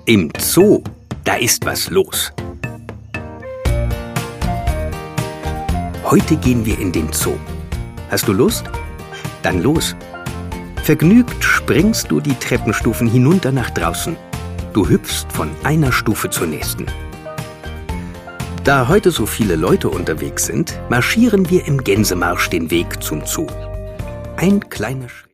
Im Zoo, da ist was los. Heute gehen wir in den Zoo. Hast du Lust? Dann los. Vergnügt springst du die Treppenstufen hinunter nach draußen. Du hüpfst von einer Stufe zur nächsten. Da heute so viele Leute unterwegs sind, marschieren wir im Gänsemarsch den Weg zum Zoo. Ein kleiner Schritt.